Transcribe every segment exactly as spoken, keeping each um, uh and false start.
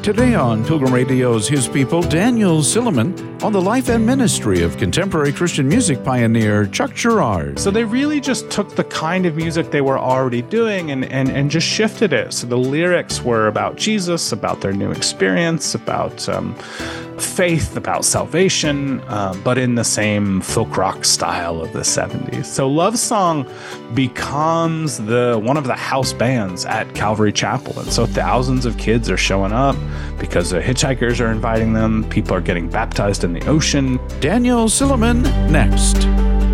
Today on Pilgrim Radio's His People, Daniel Silliman on the life and ministry of contemporary Christian music pioneer Chuck Girard. So they really just took the kind of music they were already doing and, and, and just shifted it. So the lyrics were about Jesus, about their new experience, about um, faith, about salvation, uh, but in the same folk rock style of the seventies. So Love Song becomes the one of the house bands at Calvary Chapel. And so thousands of kids are showing up because the hitchhikers are inviting them. People are getting baptized in the ocean. Daniel Silliman next.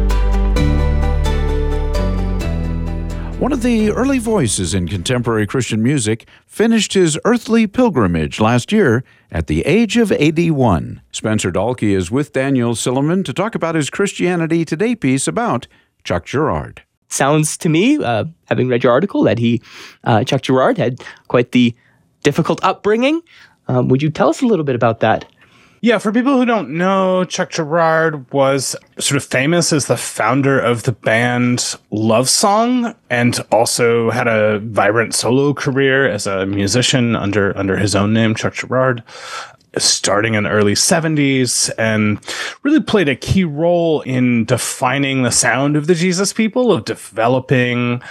One of the early voices in contemporary Christian music finished his earthly pilgrimage last year at the age of eighty-one. Spencer Dalkey is with Daniel Silliman to talk about his Christianity Today piece about Chuck Girard. Sounds to me, uh, having read your article, that he, uh, Chuck Girard, had quite the difficult upbringing. Um, would you tell us a little bit about that? Yeah, for people who don't know, Chuck Girard was sort of famous as the founder of the band Love Song, and also had a vibrant solo career as a musician under under his own name, Chuck Girard, starting in the early seventies, and really played a key role in defining the sound of the Jesus People, of developing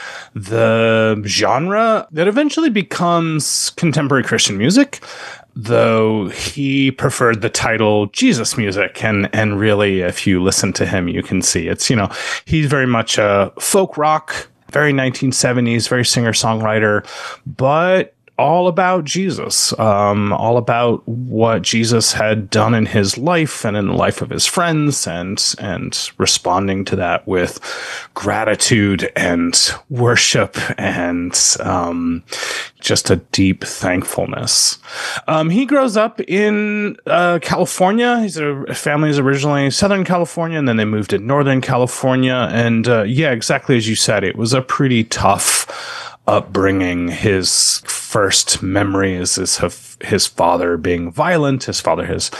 the genre that eventually becomes contemporary Christian music, though he preferred the title Jesus music. And, and really, if you listen to him, you can see it's, you know, he's very much a folk rock, very nineteen seventies, very singer-songwriter, but all about Jesus, um, all about what Jesus had done in his life and in the life of his friends, and and responding to that with gratitude and worship and um, just a deep thankfulness. Um, he grows up in uh, California. His uh, family is originally Southern California, and then they moved to Northern California. And uh, yeah, exactly as you said, it was a pretty tough upbringing. His first memory is his, his father being violent. His father has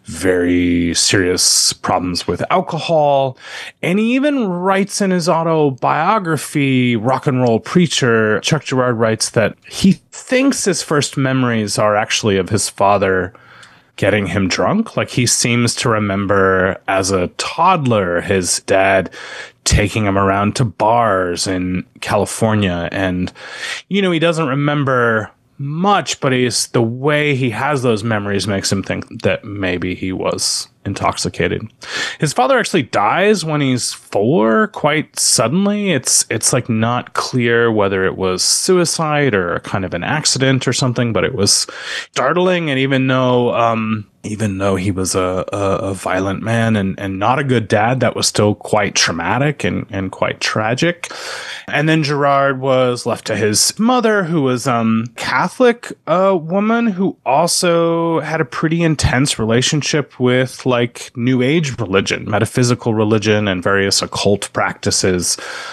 very serious problems with alcohol. And he even writes in his autobiography, Rock and Roll Preacher, Chuck Girard writes that he thinks his first memories are actually of his father getting him drunk. Like, he seems to remember as a toddler his dad taking him around to bars in California. And, you know, he doesn't remember much, but he's, the way he has those memories makes him think that maybe he was intoxicated. His father actually dies when he's four, quite suddenly. It's it's like not clear whether it was suicide or kind of an accident or something, but it was startling. And even though um, even though he was a, a, a violent man and, and not a good dad, that was still quite traumatic and, and quite tragic. And then Girard was left to his mother, who was a um, Catholic uh, woman who also had a pretty intense relationship with like New Age religion, metaphysical religion, and various occult practices,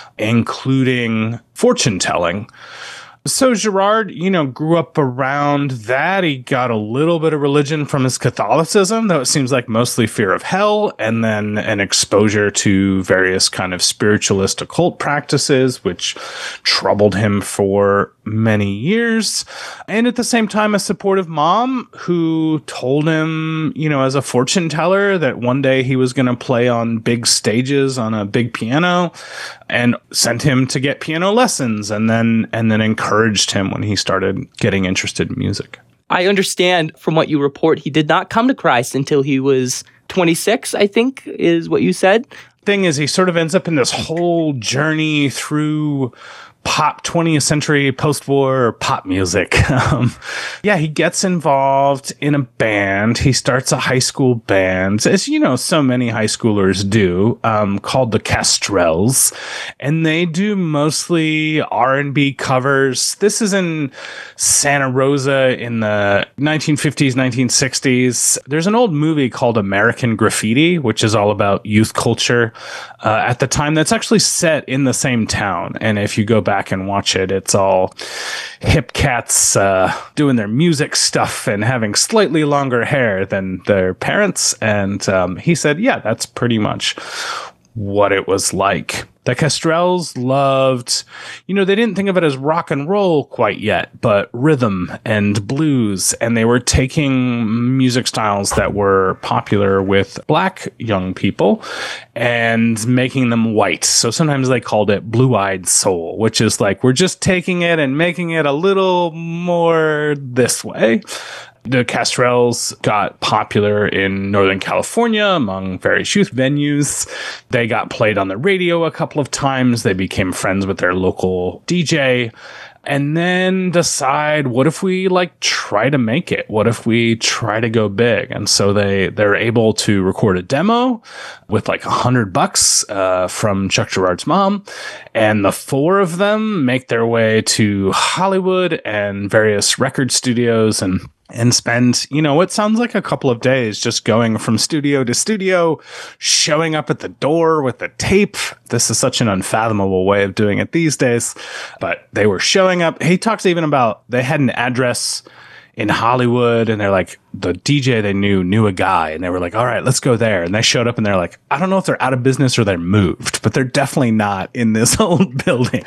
including fortune telling. So Girard, you know, grew up around that. He got a little bit of religion from his Catholicism, though it seems like mostly fear of hell, and then an exposure to various kind of spiritualist occult practices, which troubled him for many years. And at the same time, a supportive mom who told him, you know, as a fortune teller, that one day he was going to play on big stages on a big piano, and sent him to get piano lessons, and then and then encouraged him when he started getting interested in music. I understand from what you report, he did not come to Christ until he was twenty-six, I think, is what you said. Thing is, he sort of ends up in this whole journey through pop twentieth century post-war pop music. Um, yeah, he gets involved in a band. He starts a high school band, as you know, so many high schoolers do, um, called the Kestrels. And they do mostly R and B covers. This is in Santa Rosa in the nineteen fifties, nineteen sixties. There's an old movie called American Graffiti, which is all about youth culture uh, at the time. That's actually set in the same town. And if you go back and watch it, it's all hip cats uh, doing their music stuff and having slightly longer hair than their parents. And um, he said, yeah, that's pretty much what it was like. The Kestrels loved, you know, they didn't think of it as rock and roll quite yet, but rhythm and blues. And they were taking music styles that were popular with black young people and making them white. So sometimes they called it blue-eyed soul, which is like, we're just taking it and making it a little more this way. The Kestrels got popular in Northern California among various youth venues. They got played on the radio a couple of times. They became friends with their local D J. And then decide, what if we like try to make it? What if we try to go big? And so they, they're able to record a demo with like a hundred bucks uh, from Chuck Girard's mom. And the four of them make their way to Hollywood and various record studios and and spend, you know, what sounds like a couple of days just going from studio to studio, showing up at the door with the tape. This is such an unfathomable way of doing it these days, but they were showing up. He talks even about they had an address in Hollywood, and they're like, the D J they knew knew a guy, and they were like, all right, let's go there. And they showed up and they're like, I don't know if they're out of business or they're moved, but they're definitely not in this old building.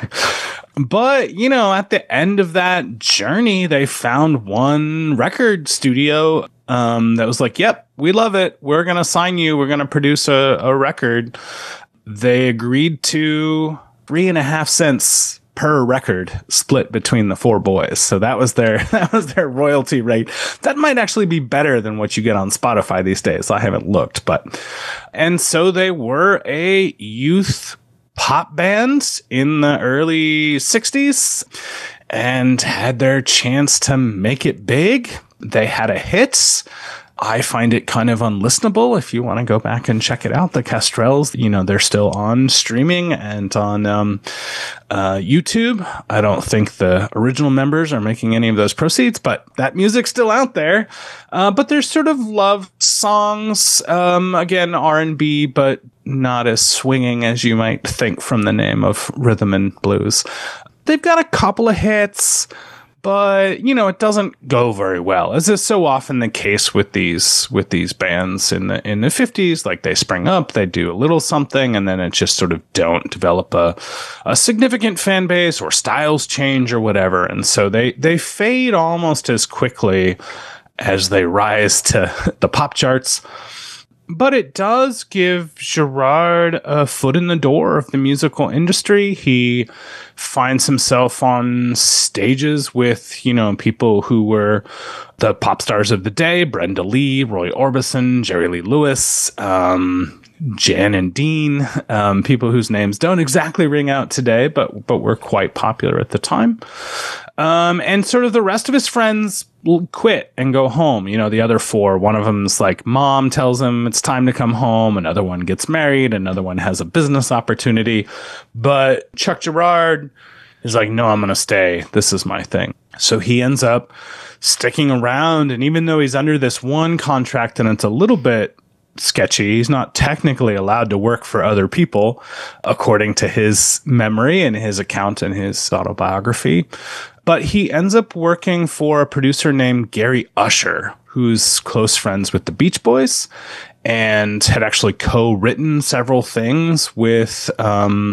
But, you know, at the end of that journey, they found one record studio um, that was like, yep, we love it. We're going to sign you. We're going to produce a, a record. They agreed to three and a half cents per record split between the four boys. So that was their that was their royalty rate. That might actually be better than what you get on Spotify these days. I haven't looked, but and so they were a youth pop band in the early sixties and had their chance to make it big. They had a hit. I find it kind of unlistenable. If you want to go back and check it out, the Kestrels, you know, they're still on streaming and on um, uh, YouTube. I don't think the original members are making any of those proceeds, but that music's still out there. Uh, but there's sort of love songs, um, again, R and B, but not as swinging as you might think from the name of rhythm and blues. They've got a couple of hits, but, you know, it doesn't go very well, as is so often the case with these with these bands in the in the fifties. Like, they spring up, they do a little something, and then it just sort of don't develop a, a significant fan base, or styles change or whatever. And so they, they fade almost as quickly as they rise to the pop charts. But it does give Girard a foot in the door of the musical industry. He finds himself on stages with, you know, people who were the pop stars of the day: Brenda Lee, Roy Orbison, Jerry Lee Lewis, um, Jan and Dean, um, people whose names don't exactly ring out today, but but were quite popular at the time. Um, and sort of the rest of his friends quit and go home. You know, the other four, one of them's like, mom tells him it's time to come home. Another one gets married. Another one has a business opportunity. But Chuck Girard is like, no, I'm going to stay. This is my thing. So he ends up sticking around. And even though he's under this one contract and it's a little bit sketchy, he's not technically allowed to work for other people, according to his memory and his account in his autobiography. But he ends up working for a producer named Gary Usher, who's close friends with the Beach Boys and had actually co-written several things with um,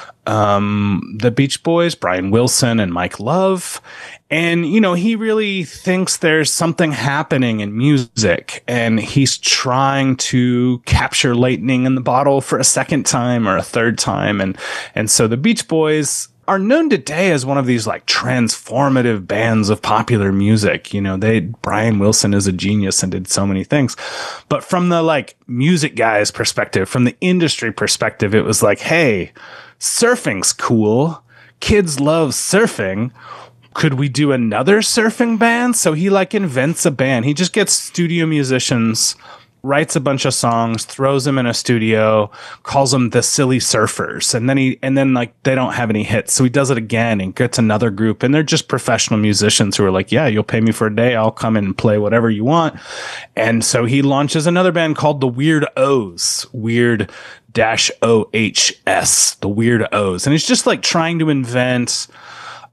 um, the Beach Boys, Brian Wilson and Mike Love. And, you know, he really thinks there's something happening in music, and he's trying to capture lightning in the bottle for a second time or a third time. And, and so the Beach Boys are known today as one of these like transformative bands of popular music. You know, they, Brian Wilson is a genius and did so many things, but from the like music guy's perspective, from the industry perspective, it was like, hey, surfing's cool. Kids love surfing. Could we do another surfing band? So he like invents a band. He just gets studio musicians, writes a bunch of songs, throws them in a studio, calls them the Silly Surfers. And then he, and then like, they don't have any hits. So he does it again and gets another group, and they're just professional musicians who are like, yeah, you'll pay me for a day. I'll come in and play whatever you want. And so he launches another band called the Weird O's, Weird dash O H S, the Weird O's. And it's just like trying to invent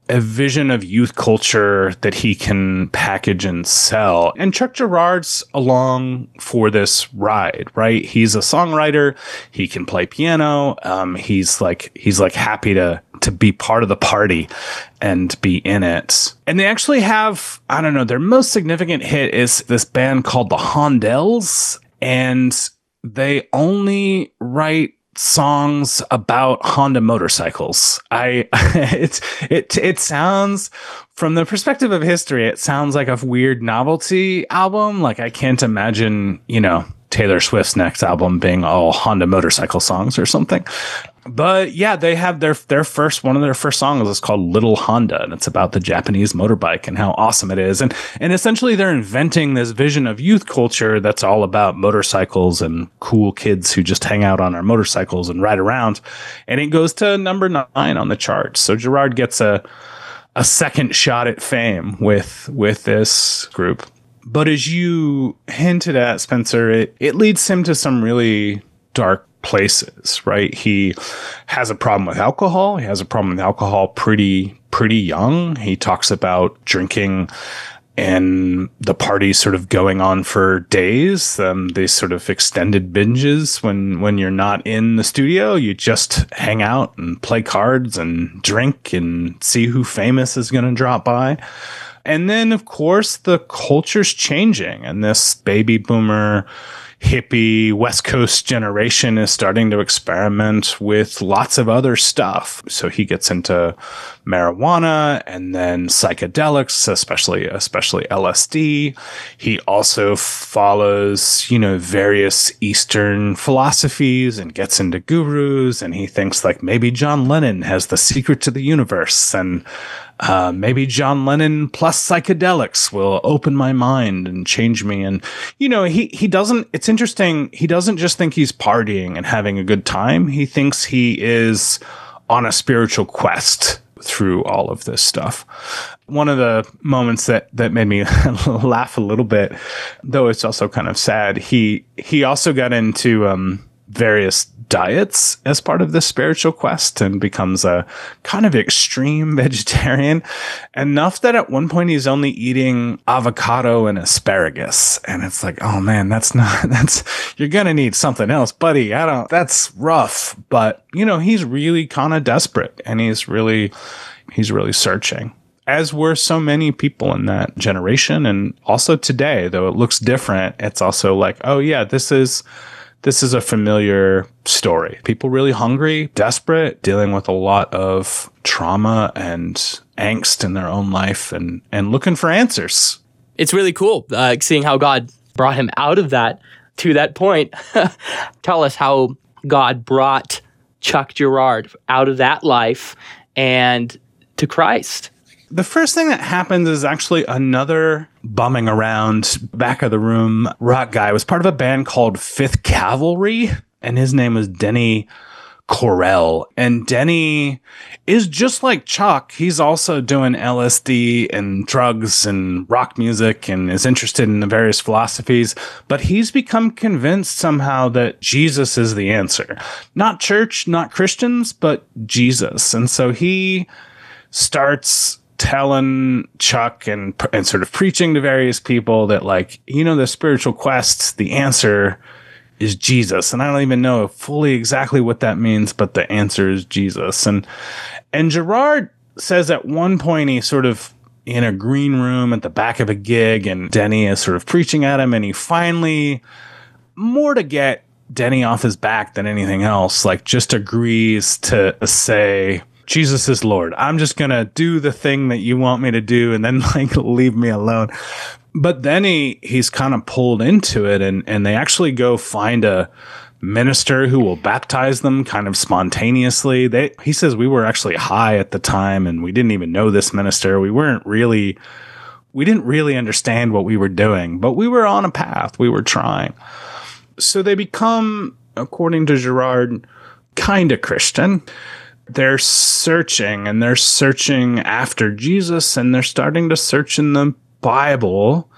a vision of youth culture that he can package and sell. And Chuck Girard's along for this ride, right? He's a songwriter. He can play piano. Um, he's like, he's like happy to, to be part of the party and be in it. And they actually have, I don't know, their most significant hit is this band called the Hondells. And they only write songs about Honda motorcycles. I it's it it sounds, from the perspective of history, it sounds like a weird novelty album. Like, I can't imagine, you know, Taylor Swift's next album being all Honda motorcycle songs or something. But yeah, they have their their first one of their first songs is called Little Honda, and it's about the Japanese motorbike and how awesome it is. And and essentially they're inventing this vision of youth culture that's all about motorcycles and cool kids who just hang out on our motorcycles and ride around. And it goes to number nine on the charts. So Girard gets a a second shot at fame with with this group. But as you hinted at, Spencer, it, it leads him to some really dark places, right? He has a problem with alcohol. He has a problem with alcohol pretty, pretty young. He talks about drinking and the party sort of going on for days. Um, these sort of extended binges when, when you're not in the studio, you just hang out and play cards and drink and see who famous is going to drop by. And then, of course, the culture's changing, and this baby boomer, hippie West Coast generation is starting to experiment with lots of other stuff. So he gets into marijuana and then psychedelics, especially especially L S D. He also follows, you know, various Eastern philosophies and gets into gurus, and he thinks like maybe John Lennon has the secret to the universe, and Uh, maybe John Lennon plus psychedelics will open my mind and change me. And, you know, he, he doesn't, it's interesting. He doesn't just think he's partying and having a good time. He thinks he is on a spiritual quest through all of this stuff. One of the moments that, that made me laugh a little bit, though it's also kind of sad, he, he also got into, um, various diets as part of this spiritual quest and becomes a kind of extreme vegetarian, enough that at one point he's only eating avocado and asparagus. And it's like, oh man, that's not, that's, you're going to need something else, buddy. I don't, that's rough. But, you know, he's really kind of desperate, and he's really, he's really searching, as were so many people in that generation. And also today, though it looks different, it's also like, oh yeah, this is, This is a familiar story. People really hungry, desperate, dealing with a lot of trauma and angst in their own life, and, and looking for answers. It's really cool uh, seeing how God brought him out of that to that point. Tell us how God brought Chuck Girard out of that life and to Christ. The first thing that happens is actually another bumming around back of the room rock guy. Was part of a band called Fifth Cavalry, and his name was Denny Correll. And Denny is just like Chuck. He's also doing L S D and drugs and rock music and is interested in the various philosophies, but he's become convinced somehow that Jesus is the answer. Not church, not Christians, but Jesus. And so he starts telling Chuck and and sort of preaching to various people that, like, you know, the spiritual quest, the answer is Jesus. And I don't even know fully exactly what that means, but the answer is Jesus. And and Girard says at one point he's sort of in a green room at the back of a gig, and Denny is sort of preaching at him, and he finally, more to get Denny off his back than anything else, like just agrees to say, Jesus is Lord. I'm just going to do the thing that you want me to do, and then like leave me alone. But then he, he's kind of pulled into it, and, and they actually go find a minister who will baptize them kind of spontaneously. They, he says we were actually high at the time, and we didn't even know this minister. We weren't really, we didn't really understand what we were doing, but we were on a path. We were trying. So they become, according to Girard, kind of Christian. They're searching, and they're searching after Jesus, and they're starting to search in the Bible.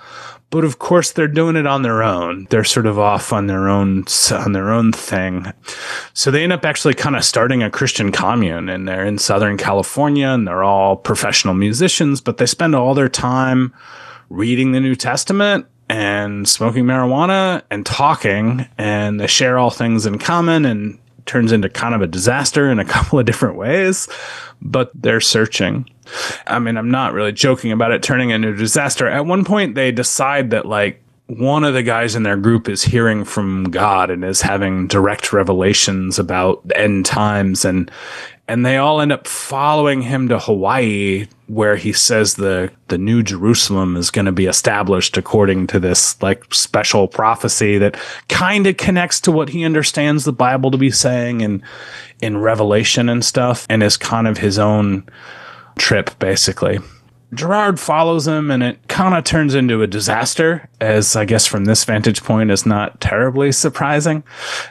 But of course, they're doing it on their own. They're sort of off on their own on their own thing. So they end up actually kind of starting a Christian commune, and they're in Southern California, and they're all professional musicians, but they spend all their time reading the New Testament and smoking marijuana and talking, and they share all things in common, and it turns into kind of a disaster in a couple of different ways, but they're searching. I mean, I'm not really joking about it turning into a disaster. At one point, they decide that, like, one of the guys in their group is hearing from God and is having direct revelations about the end times, and and they all end up following him to Hawaii, where he says the the New Jerusalem is going to be established according to this like special prophecy that kind of connects to what he understands the Bible to be saying in in Revelation and stuff, and is kind of his own trip, basically. Girard follows him, and it kind of turns into a disaster, as I guess from this vantage point is not terribly surprising.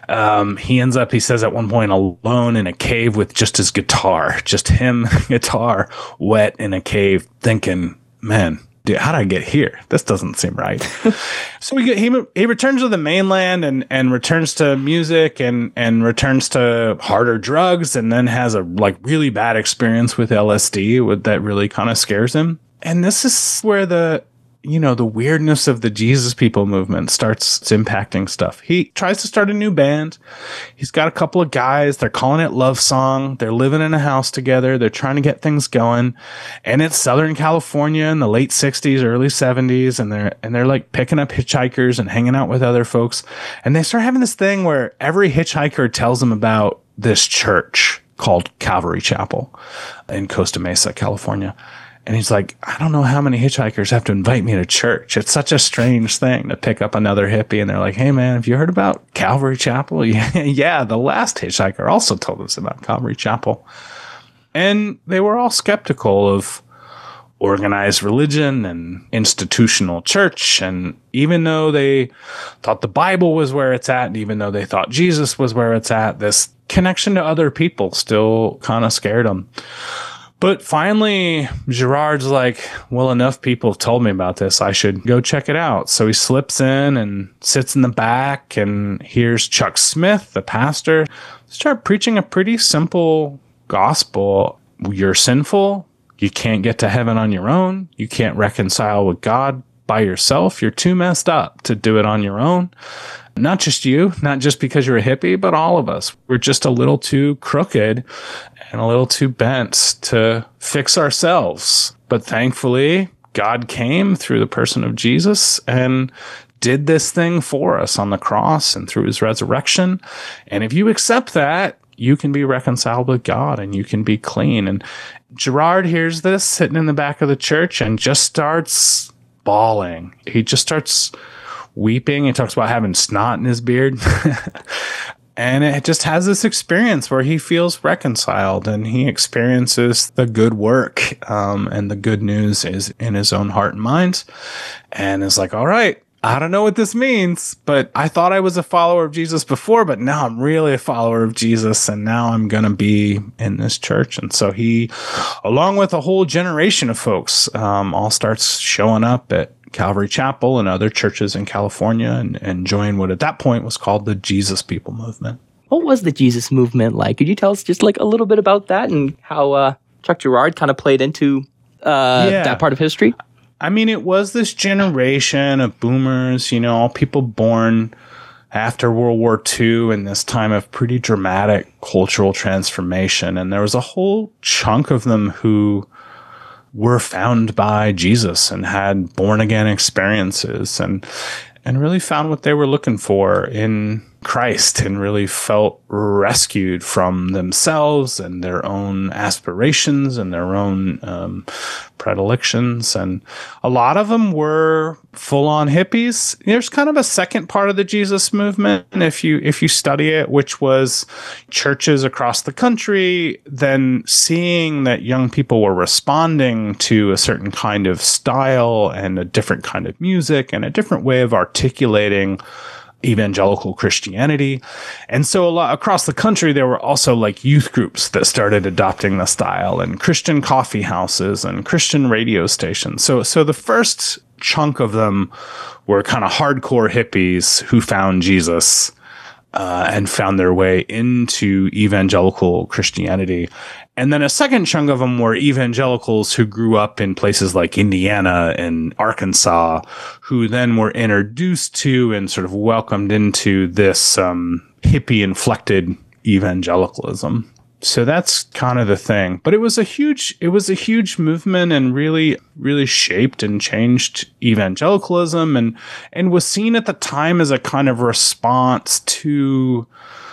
Um, he ends up, he says at one point, alone in a cave with just his guitar, just him, guitar, wet in a cave, thinking, man, dude, how'd I get here? This doesn't seem right. So we get, he he returns to the mainland and and returns to music and and returns to harder drugs, and then has a like really bad experience with L S D with, that really kind of scares him. And this is where the you know the weirdness of the Jesus People movement starts impacting stuff. He tries to start a new band. He's got a couple of guys. They're calling it Love Song. They're living in a house together. They're trying to get things going. And it's Southern California in the late sixties, early seventies, and they're and they're like picking up hitchhikers and hanging out with other folks. And they start having this thing where every hitchhiker tells them about this church called Calvary Chapel in Costa Mesa, California. And he's like, I don't know how many hitchhikers have to invite me to church. It's such a strange thing to pick up another hippie. And they're like, hey, man, have you heard about Calvary Chapel? Yeah, yeah, the last hitchhiker also told us about Calvary Chapel. And they were all skeptical of organized religion and institutional church. And even though they thought the Bible was where it's at, and even though they thought Jesus was where it's at, this connection to other people still kind of scared them. But finally, Girard's like, well, enough people have told me about this. I should go check it out. So he slips in and sits in the back and hears Chuck Smith, the pastor, start preaching a pretty simple gospel. You're sinful. You can't get to heaven on your own. You can't reconcile with God by yourself. You're too messed up to do it on your own. Not just you, not just because you're a hippie, but all of us. We're just a little too crooked and a little too bent to fix ourselves. But thankfully, God came through the person of Jesus and did this thing for us on the cross and through his resurrection. And if you accept that, you can be reconciled with God and you can be clean. And Girard hears this sitting in the back of the church and just starts bawling. He just starts weeping. He talks about having snot in his beard. And it just has this experience where he feels reconciled and he experiences the good work um, and the good news is in his own heart and mind. And is like, all right, I don't know what this means, but I thought I was a follower of Jesus before, but now I'm really a follower of Jesus, and now I'm going to be in this church. And so he, along with a whole generation of folks, um, all starts showing up at Calvary Chapel and other churches in California and, and join what at that point was called the Jesus People movement. What was the Jesus movement like? Could you tell us just like a little bit about that and how uh, Chuck Girard kind of played into uh, yeah. that part of history? I mean, it was this generation of boomers, you know, all people born after World War Two in this time of pretty dramatic cultural transformation. And there was a whole chunk of them who were found by Jesus and had born again experiences and and really found what they were looking for in Christ and really felt rescued from themselves and their own aspirations and their own um, predilections. And a lot of them were full-on hippies. There's kind of a second part of the Jesus movement, if you if you study it, which was churches across the country then seeing that young people were responding to a certain kind of style and a different kind of music and a different way of articulating evangelical Christianity. And so a lot across the country, there were also like youth groups that started adopting the style and Christian coffee houses and Christian radio stations. So, so the first chunk of them were kind of hardcore hippies who found Jesus uh, and found their way into evangelical Christianity. And then a second chunk of them were evangelicals who grew up in places like Indiana and Arkansas, who then were introduced to and sort of welcomed into this um, hippie-inflected evangelicalism. So that's kind of the thing. But it was a huge, it was a huge movement and really, really shaped and changed evangelicalism and, and was seen at the time as a kind of response to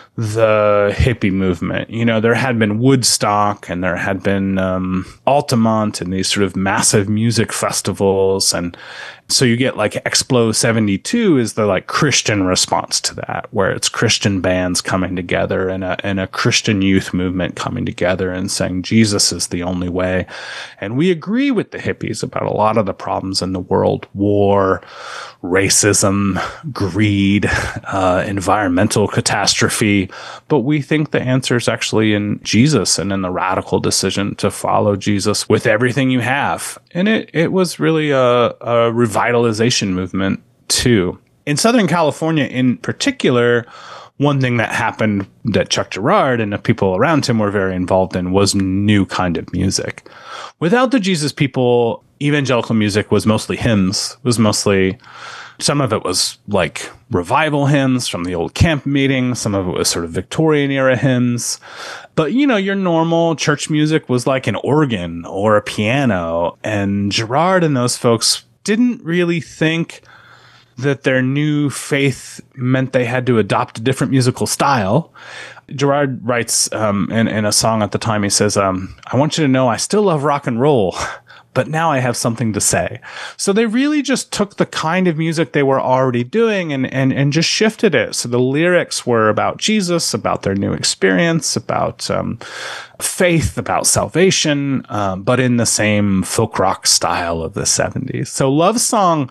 the hippie movement. You know, there had been Woodstock and there had been um, Altamont and these sort of massive music festivals. And so you get like Explo seventy-two is the like Christian response to that, where it's Christian bands coming together and a, and a Christian youth movement coming together and saying Jesus is the only way. And we agree with the hippies about a lot of the problems in the world: war, racism, greed, uh, environmental catastrophe. But we think the answer is actually in Jesus and in the radical decision to follow Jesus with everything you have. And it, it was really a, a revitalization movement too. In Southern California in particular, one thing that happened that Chuck Girard and the people around him were very involved in was new kind of music. Without the Jesus People, evangelical music was mostly hymns, was mostly, some of it was like revival hymns from the old camp meetings. Some of it was sort of Victorian era hymns. But, you know, your normal church music was like an organ or a piano. And Girard and those folks didn't really think that their new faith meant they had to adopt a different musical style. Girard writes um, in, in a song at the time, he says, um, I want you to know I still love rock and roll, but now I have something to say. So they really just took the kind of music they were already doing and, and, and just shifted it. So the lyrics were about Jesus, about their new experience, about um, faith, about salvation, um, but in the same folk rock style of the seventies. So Love Song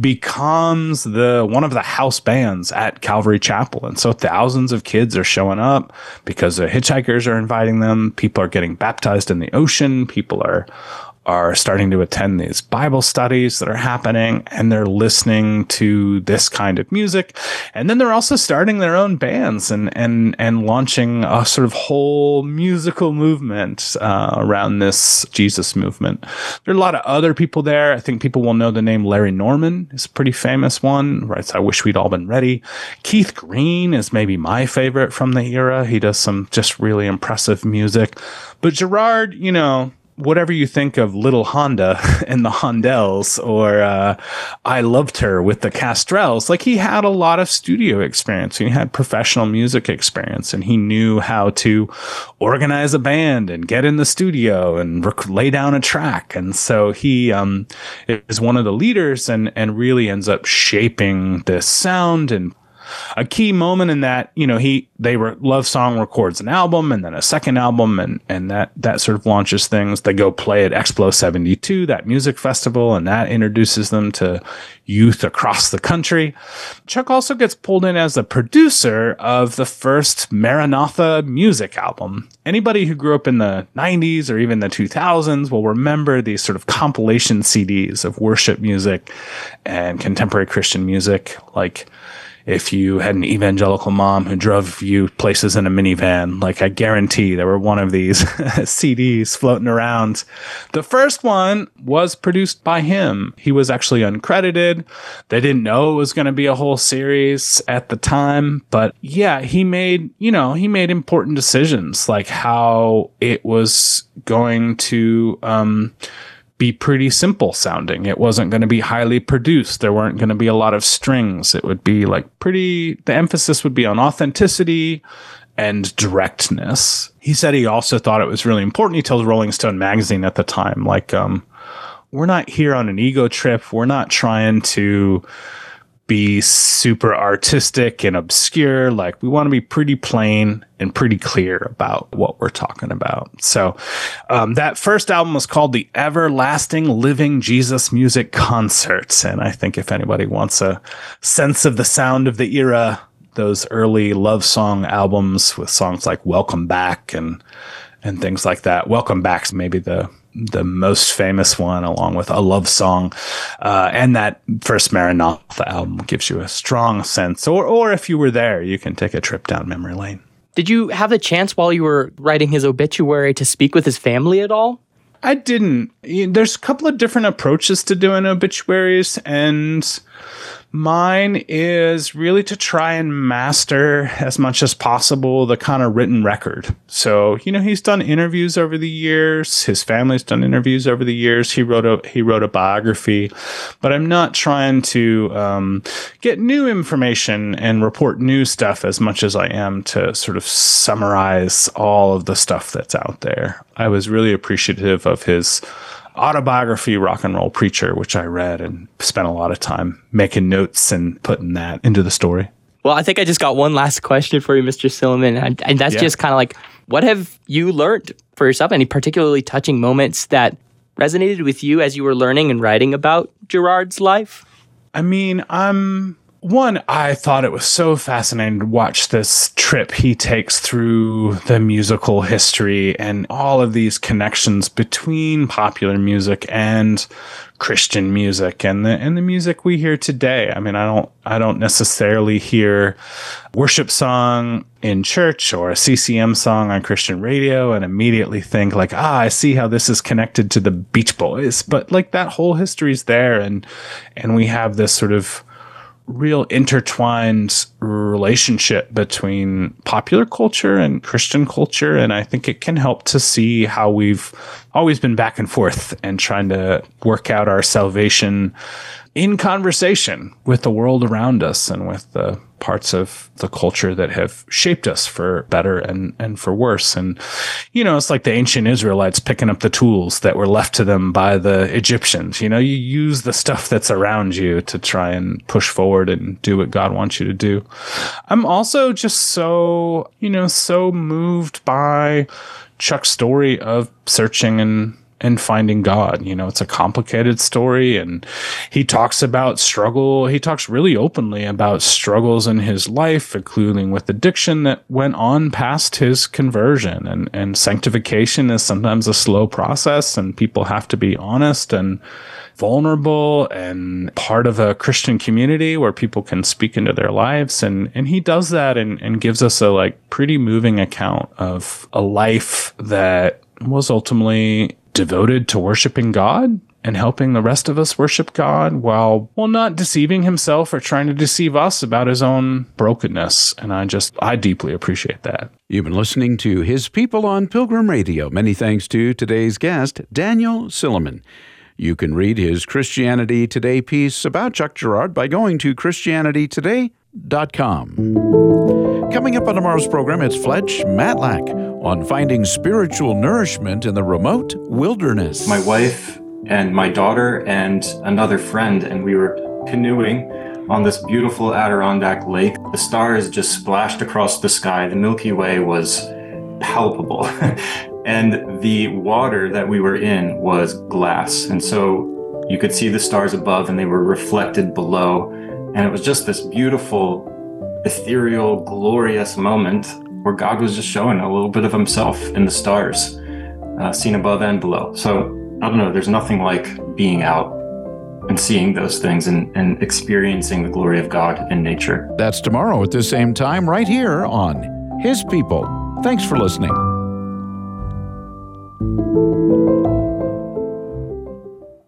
becomes the one of the house bands at Calvary Chapel. And so thousands of kids are showing up because the hitchhikers are inviting them. People are getting baptized in the ocean. People are are starting to attend these Bible studies that are happening, and they're listening to this kind of music. And then they're also starting their own bands and and and launching a sort of whole musical movement uh, around this Jesus movement. There are a lot of other people there. I think people will know the name Larry Norman is a pretty famous one, writes I Wish We'd All Been Ready. Keith Green is maybe my favorite from the era. He does some just really impressive music. But Girard, you know, whatever you think of Little Honda and the Hondells, or uh, I Loved Her with the Castrells, like he had a lot of studio experience. He had professional music experience, and he knew how to organize a band and get in the studio and rec- lay down a track. And so he um, is one of the leaders and, and really ends up shaping this sound. And a key moment in that, you know, he they were Love Song records an album and then a second album, and and that that sort of launches things. They go play at Explo seventy-two, that music festival, and that introduces them to youth across the country. Chuck also gets pulled in as the producer of the first Maranatha music album. Anybody who grew up in the nineties or even the two thousands will remember these sort of compilation C Ds of worship music and contemporary Christian music, like if you had an evangelical mom who drove you places in a minivan, like I guarantee there were one of these C Ds floating around. The first one was produced by him. He was actually uncredited. They didn't know it was going to be a whole series at the time. But yeah, he made, you know, he made important decisions, like how it was going to um, be pretty simple sounding. It wasn't going to be highly produced. There weren't going to be a lot of strings. It would be like pretty, the emphasis would be on authenticity and directness. He said he also thought it was really important. He told Rolling Stone magazine at the time, like, um, we're not here on an ego trip. We're not trying to be super artistic and obscure. Like, we want to be pretty plain and pretty clear about what we're talking about. So um, that first album was called The Everlasting Living Jesus Music Concerts. And I think if anybody wants a sense of the sound of the era, those early love song albums with songs like Welcome Back and and things like that. Welcome Back's maybe the the most famous one, along with A Love Song. Uh, and that first Maranatha album gives you a strong sense. Or, or if you were there, you can take a trip down memory lane. Did you have the chance while you were writing his obituary to speak with his family at all? I didn't. There's a couple of different approaches to doing obituaries, and mine is really to try and master as much as possible the kind of written record. So, you know, he's done interviews over the years. His family's done interviews over the years. He wrote a he wrote a biography, but I'm not trying to um, get new information and report new stuff as much as I am to sort of summarize all of the stuff that's out there. I was really appreciative of his autobiography, Rock and Roll Preacher, which I read and spent a lot of time making notes and putting that into the story. Well, I think I just got one last question for you, Mister Silliman, and, and that's yeah. just kind of like, what have you learned for yourself? Any particularly touching moments that resonated with you as you were learning and writing about Gerard's life? I mean, I'm... One, I thought it was so fascinating to watch this trip he takes through the musical history and all of these connections between popular music and Christian music and the and the music we hear today. I mean, I don't I don't necessarily hear worship song in church or a C C M song on Christian radio and immediately think like, ah, I see how this is connected to the Beach Boys. But like that whole history is there, and and we have this sort of real intertwined relationship between popular culture and Christian culture. And I think it can help to see how we've always been back and forth and trying to work out our salvation in conversation with the world around us and with the parts of the culture that have shaped us for better and, and for worse. And, you know, it's like the ancient Israelites picking up the tools that were left to them by the Egyptians. You know, you use the stuff that's around you to try and push forward and do what God wants you to do. I'm also just so, you know, so moved by Chuck's story of searching and and finding God. You know, it's a complicated story, and he talks about struggle. He talks really openly about struggles in his life, including with addiction that went on past his conversion. And, and sanctification is sometimes a slow process, and people have to be honest and vulnerable and part of a Christian community where people can speak into their lives. And, and he does that and, and gives us a like pretty moving account of a life that was ultimately devoted to worshiping God and helping the rest of us worship God while, well, not deceiving himself or trying to deceive us about his own brokenness. And I just, I deeply appreciate that. You've been listening to His People on Pilgrim Radio. Many thanks to today's guest, Daniel Silliman. You can read his Christianity Today piece about Chuck Girard by going to Christianity Today dot com. Coming up on tomorrow's program, it's Fletch Matlack on finding spiritual nourishment in the remote wilderness. My wife and my daughter and another friend, and we were canoeing on this beautiful Adirondack lake. The stars just splashed across the sky. The Milky Way was palpable. And the water that we were in was glass. And so you could see the stars above and they were reflected below. And it was just this beautiful, ethereal, glorious moment where God was just showing a little bit of himself in the stars, uh, seen above and below. So, I don't know, there's nothing like being out and seeing those things and, and experiencing the glory of God in nature. That's tomorrow at the same time right here on His People. Thanks for listening.